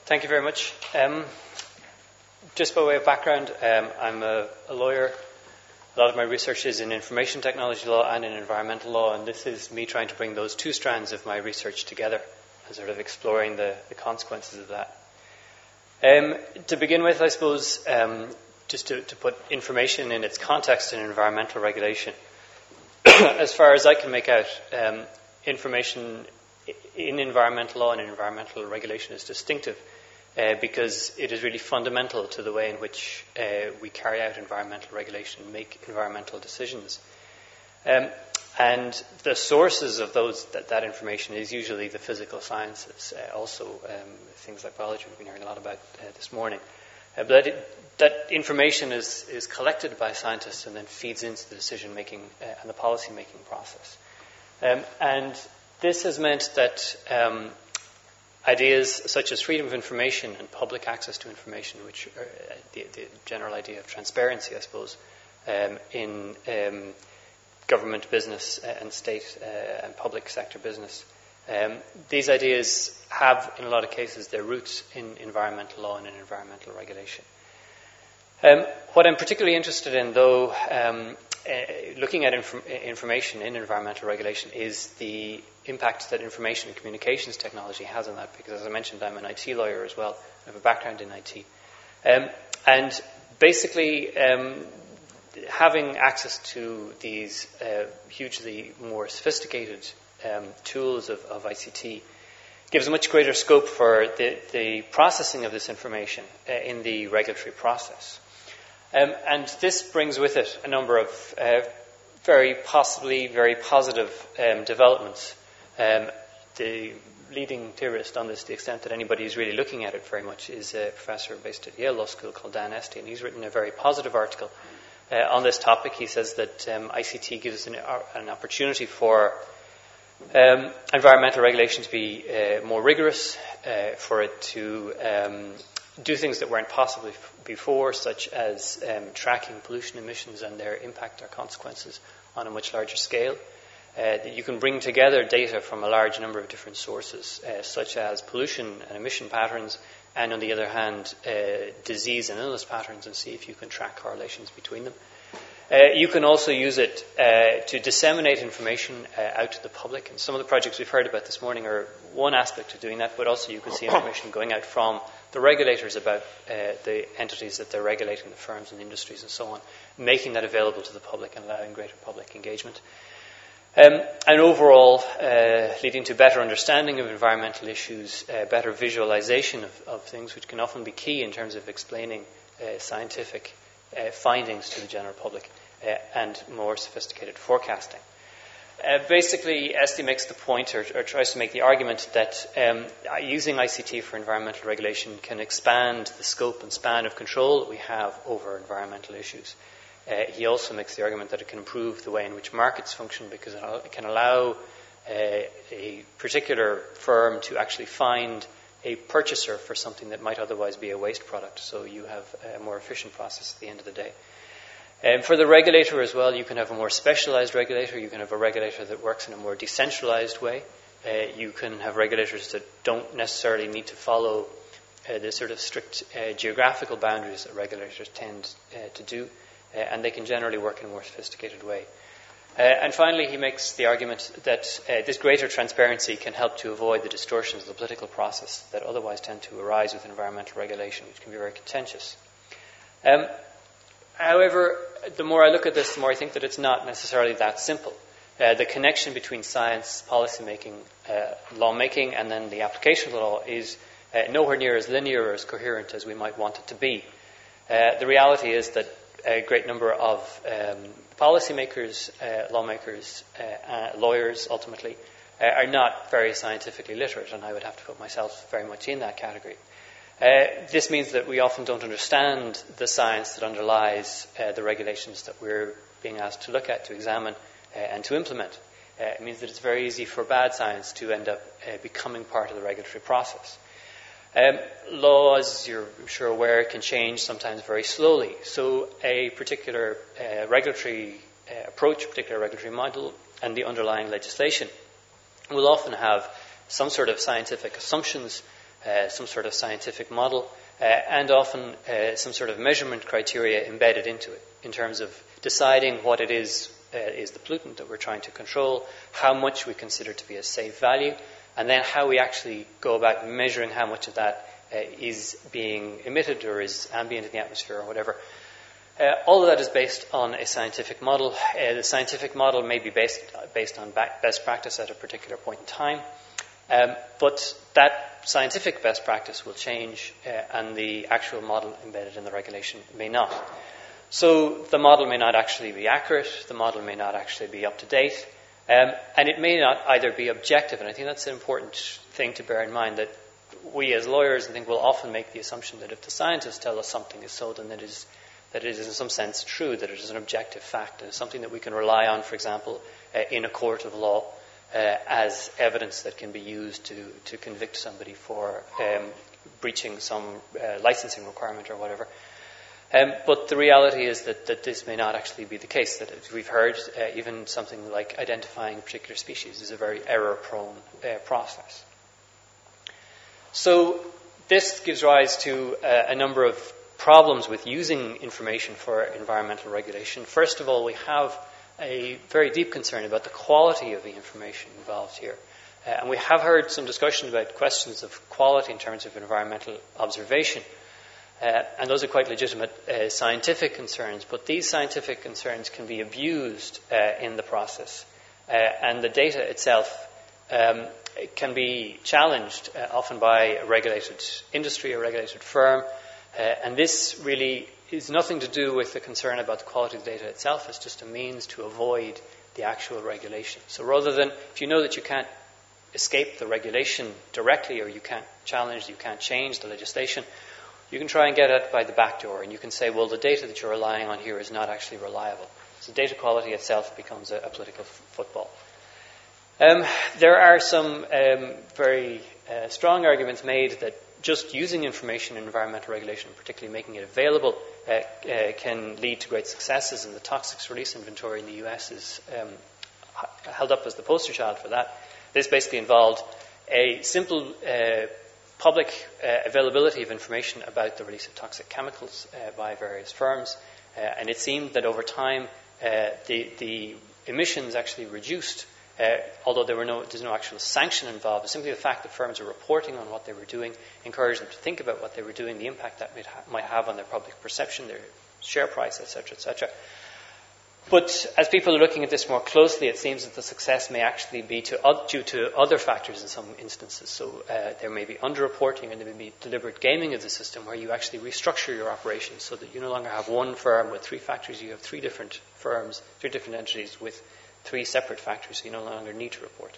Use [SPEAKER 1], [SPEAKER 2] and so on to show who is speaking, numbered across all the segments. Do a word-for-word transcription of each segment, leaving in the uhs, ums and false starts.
[SPEAKER 1] Thank you very much. Um, just by way of background, um, I'm a, a lawyer. A lot of my research is in information technology law and in environmental law, and this is me trying to bring those two strands of my research together and sort of exploring the, the consequences of that. Um, to begin with, I suppose, um, just to, to put information in its context in environmental regulation, as far as I can make out, um, information in environmental law and in environmental regulation is distinctive uh, because it is really fundamental to the way in which uh, we carry out environmental regulation and make environmental decisions. Um, and the sources of those that, that information is usually the physical sciences, uh, also um, things like biology we've been hearing a lot about uh, this morning. Uh, but that, it, that information is, is collected by scientists and then feeds into the decision-making uh, and the policy-making process. Um, and this has meant that um, ideas such as freedom of information and public access to information, which are uh, the, the general idea of transparency, I suppose, um, in um, government business and state uh, and public sector business, um, these ideas have, in a lot of cases, their roots in environmental law and in environmental regulation. Um, what I'm particularly interested in, though, um, uh, looking at inf- information in environmental regulation, is the impact that information and communications technology has on that, because, as I mentioned, I'm an I T lawyer as well. I have a background in I T. Um, and basically, um, having access to these uh, hugely more sophisticated um, tools of, of I C T gives a much greater scope for the, the processing of this information uh, in the regulatory process. Um, and this brings with it a number of uh, very possibly very positive um, developments. Um, the leading theorist on this, to the extent that anybody is really looking at it very much, is a professor based at Yale Law School called Dan Esty, and he's written a very positive article uh, on this topic. He says that um, I C T gives us an, an opportunity for um, environmental regulation to be uh, more rigorous, uh, for it to um, do things that weren't possible before, such as um, tracking pollution emissions and their impact or consequences on a much larger scale. Uh, that you can bring together data from a large number of different sources, uh, such as pollution and emission patterns, and on the other hand, uh, disease and illness patterns, and see if you can track correlations between them. Uh, you can also use it uh, to disseminate information uh, out to the public, and some of the projects we've heard about this morning are one aspect of doing that, but also you can see information going out from the regulators about uh, the entities that they're regulating, the firms and industries and so on, making that available to the public and allowing greater public engagement. Um, and overall, uh, leading to better understanding of environmental issues, uh, better visualization of, of things, which can often be key in terms of explaining uh, scientific uh, findings to the general public, uh, and more sophisticated forecasting. Uh, basically, Esty makes the point, or, or tries to make the argument, that um, using I C T for environmental regulation can expand the scope and span of control that we have over environmental issues. Uh, he also makes the argument that it can improve the way in which markets function, because it can allow uh, a particular firm to actually find a purchaser for something that might otherwise be a waste product, so you have a more efficient process at the end of the day. Um, for the regulator as well, you can have a more specialized regulator. You can have a regulator that works in a more decentralized way. Uh, you can have regulators that don't necessarily need to follow uh, the sort of strict uh, geographical boundaries that regulators tend uh, to do. Uh, and they can generally work in a more sophisticated way. Uh, and finally, he makes the argument that uh, this greater transparency can help to avoid the distortions of the political process that otherwise tend to arise with environmental regulation, which can be very contentious. Um, however, the more I look at this, the more I think that it's not necessarily that simple. Uh, the connection between science, policy-making, uh, law-making, and then the application of the law is uh, nowhere near as linear or as coherent as we might want it to be. Uh, the reality is that a great number of um, policymakers, uh, lawmakers, uh, uh, lawyers, ultimately, uh, are not very scientifically literate, and I would have to put myself very much in that category. Uh, this means that we often don't understand the science that underlies uh, the regulations that we're being asked to look at, to examine, uh, and to implement. Uh, it means that it's very easy for bad science to end up uh, becoming part of the regulatory process. Um, law, as you're sure aware, can change sometimes very slowly. So a particular uh, regulatory uh, approach, a particular regulatory model, and the underlying legislation will often have some sort of scientific assumptions uh, some sort of scientific model, uh, and often uh, some sort of measurement criteria embedded into it in terms of deciding what it is uh, is the pollutant that we're trying to control, how much we consider to be a safe value, and then how we actually go about measuring how much of that uh, is being emitted or is ambient in the atmosphere or whatever. Uh, all of that is based on a scientific model. Uh, the scientific model may be based based on back best practice at a particular point in time, um, but that scientific best practice will change, uh, and the actual model embedded in the regulation may not. So the model may not actually be accurate, the model may not actually be up to date, um, and it may not either be objective. And I think that's an important thing to bear in mind, that we as lawyers, I think, will often make the assumption that if the scientists tell us something is so, then it is that it is in some sense true, that it is an objective fact, and something that we can rely on, for example, uh, in a court of law uh, as evidence that can be used to, to convict somebody for um, breaching some uh, licensing requirement or whatever. Um, but the reality is that, that this may not actually be the case, that as we've heard, uh, even something like identifying a particular species is a very error-prone uh, process. So this gives rise to uh, a number of problems with using information for environmental regulation. First of all, we have a very deep concern about the quality of the information involved here. Uh, and we have heard some discussion about questions of quality in terms of environmental observation. Uh, and those are quite legitimate uh, scientific concerns, but these scientific concerns can be abused uh, in the process. Uh, and the data itself um, it can be challenged uh, often by a regulated industry, a regulated firm. Uh, and this really is nothing to do with the concern about the quality of the data itself. It's just a means to avoid the actual regulation. So rather than, if you know that you can't escape the regulation directly, or you can't challenge, you can't change the legislation, you can try and get it by the back door, and you can say, well, the data that you're relying on here is not actually reliable. So data quality itself becomes a, a political f- football. Um, there are some um, very uh, strong arguments made that just using information in environmental regulation, particularly making it available, uh, uh, can lead to great successes, and the toxics release inventory in the U S is um, h- held up as the poster child for that. This basically involved a simple uh, public uh, availability of information about the release of toxic chemicals uh, by various firms, uh, and it seemed that over time uh, the, the emissions actually reduced, uh, although there were no, there's no actual sanction involved. But simply the fact that firms were reporting on what they were doing encouraged them to think about what they were doing, the impact that might, ha- might have on their public perception, their share price, et cetera, et cetera. But as people are looking at this more closely, it seems that the success may actually be to, uh, due to other factors in some instances. So uh, there may be underreporting, and there may be deliberate gaming of the system, where you actually restructure your operations so that you no longer have one firm with three factories. You have three different firms, three different entities with three separate factories, so you no longer need to report.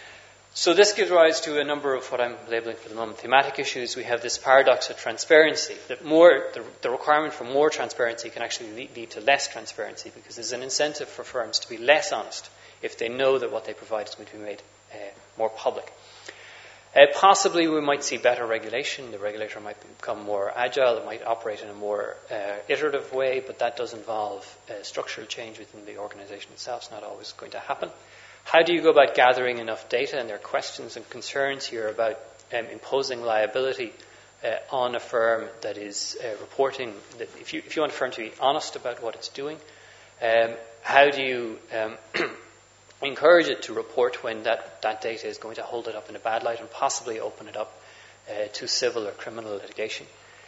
[SPEAKER 1] So this gives rise to a number of what I'm labeling for the moment thematic issues. We have this paradox of transparency, that more the, the requirement for more transparency can actually lead, lead to less transparency, because there's an incentive for firms to be less honest if they know that what they provide is going to be made uh, more public. Uh, possibly we might see better regulation. The regulator might become more agile. It might operate in a more uh, iterative way, but that does involve uh, structural change within the organization itself. It's not always going to happen. How do you go about gathering enough data? And there are questions and concerns here about um, imposing liability uh, on a firm that is uh, reporting. That if you if you want a firm to be honest about what it's doing, um, how do you um, encourage it to report when that, that data is going to hold it up in a bad light and possibly open it up uh, to civil or criminal litigation?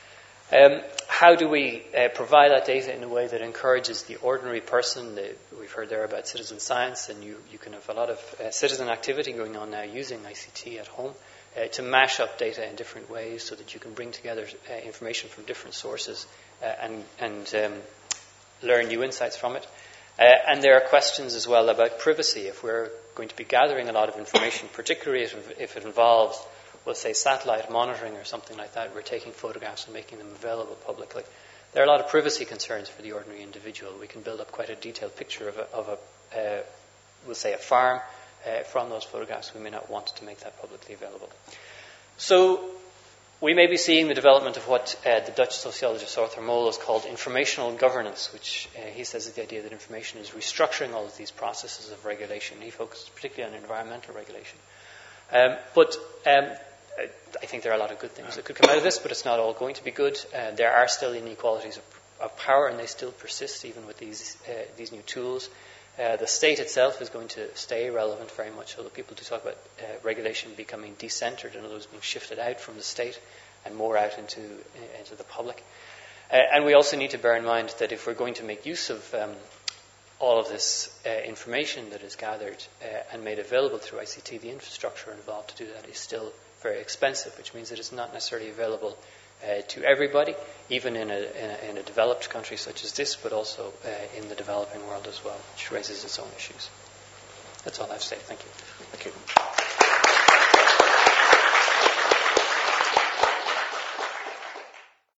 [SPEAKER 1] Um, how do we uh, provide that data in a way that encourages the ordinary person? The, we've heard there about citizen science, and you, you can have a lot of uh, citizen activity going on now using I C T at home uh, to mash up data in different ways so that you can bring together uh, information from different sources uh, and, and um, learn new insights from it. Uh, and there are questions as well about privacy. If we're going to be gathering a lot of information, particularly if, if it involves, we'll say, satellite monitoring or something like that, we're taking photographs and making them available publicly, there are a lot of privacy concerns for the ordinary individual. We can build up quite a detailed picture of a, of a uh, we'll say, a farm uh, from those photographs. We may not want to make that publicly available. So we may be seeing the development of what uh, the Dutch sociologist Arthur Mol has called informational governance, which uh, he says is the idea that information is restructuring all of these processes of regulation. He focuses particularly on environmental regulation. Um, but um, I think there are a lot of good things that could come out of this, but it's not all going to be good. Uh, there are still inequalities of, of power, and they still persist even with these uh, these new tools. Uh, the state itself is going to stay relevant very much, although people do talk about uh, regulation becoming decentered, in other words, being shifted out from the state and more out into uh, into the public. Uh, and we also need to bear in mind that if we're going to make use of um, all of this uh, information that is gathered uh, and made available through I C T, the infrastructure involved to do that is still very expensive, which means that it's not necessarily available uh, to everybody, even in a, in a in a developed country such as this, but also uh, in the developing world as well, which raises its own issues. That's all I have to say. Thank you.
[SPEAKER 2] Thank you.